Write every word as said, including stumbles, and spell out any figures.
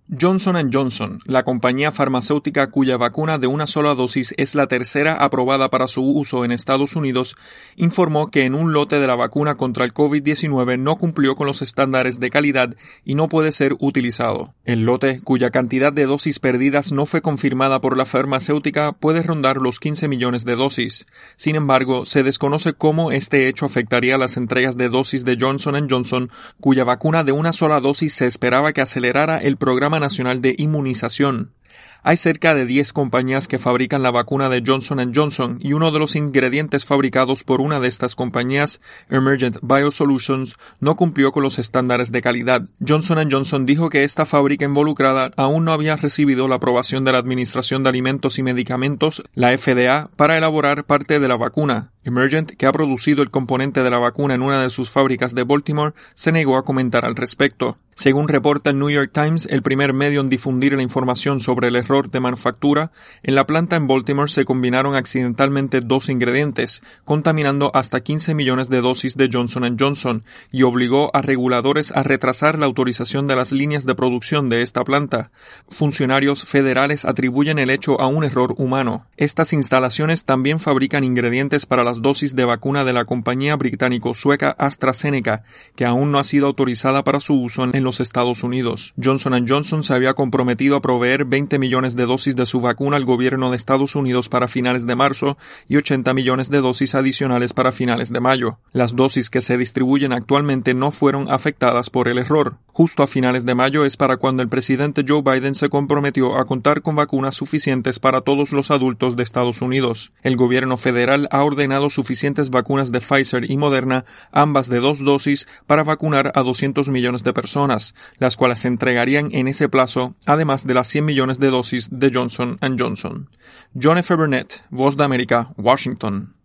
Johnson and Johnson, la compañía farmacéutica cuya vacuna de una sola dosis es la tercera aprobada para su uso en Estados Unidos, informó que en un lote de la vacuna contra el COVID diecinueve no cumplió con los estándares de calidad y no puede ser utilizado. El lote, cuya cantidad de dosis perdidas no fue confirmada por la farmacéutica, puede rondar los quince millones de dosis. Sin embargo, se desconoce cómo este hecho afectaría las entregas de dosis de Johnson and Johnson, cuya vacuna de una sola dosis se esperaba que acelerara el programa Nacional de Inmunización. Hay cerca de diez compañías que fabrican la vacuna de Johnson and Johnson y uno de los ingredientes fabricados por una de estas compañías, Emergent Biosolutions, no cumplió con los estándares de calidad. Johnson and Johnson dijo que esta fábrica involucrada aún no había recibido la aprobación de la Administración de Alimentos y Medicamentos, la F D A, para elaborar parte de la vacuna. Emergent, que ha producido el componente de la vacuna en una de sus fábricas de Baltimore, se negó a comentar al respecto. Según reporta el New York Times, el primer medio en difundir la información sobre el error de manufactura, en la planta en Baltimore se combinaron accidentalmente dos ingredientes, contaminando hasta quince millones de dosis de Johnson and Johnson, y obligó a reguladores a retrasar la autorización de las líneas de producción de esta planta. Funcionarios federales atribuyen el hecho a un error humano. Estas instalaciones también fabrican ingredientes para las dosis de vacuna de la compañía británico-sueca AstraZeneca, que aún no ha sido autorizada para su uso en los Estados Unidos. Johnson and Johnson se había comprometido a proveer veinte millones de dosis de su vacuna al gobierno de Estados Unidos para finales de marzo y ochenta millones de dosis adicionales para finales de mayo. Las dosis que se distribuyen actualmente no fueron afectadas por el error. Justo a finales de mayo es para cuando el presidente Joe Biden se comprometió a contar con vacunas suficientes para todos los adultos de Estados Unidos. El gobierno federal ha ordenado suficientes vacunas de Pfizer y Moderna, ambas de dos dosis, para vacunar a doscientos millones de personas, las cuales se entregarían en ese plazo, además de las cien millones de dosis de Johnson and Johnson. John F. Burnett, Voz de América, Washington.